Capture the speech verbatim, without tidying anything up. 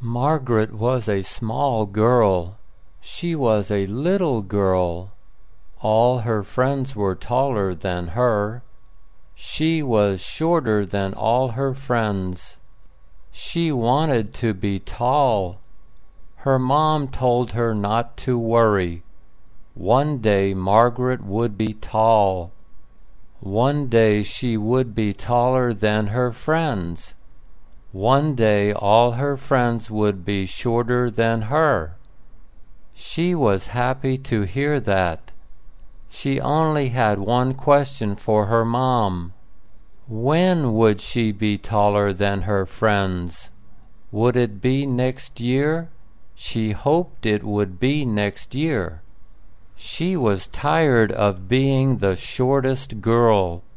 Margaret was a small girl. She was a little girl. All her friends were taller than her. She was shorter than all her friends. She wanted to be tall. Her mom told her not to worry. One day Margaret would be tall. One day she would be taller than her friends. One day all her friends would be shorter than her. She was happy to hear that. She only had one question for her mom. When would she be taller than her friends? Would it be next year? She hoped it would be next year. She was tired of being the shortest girl.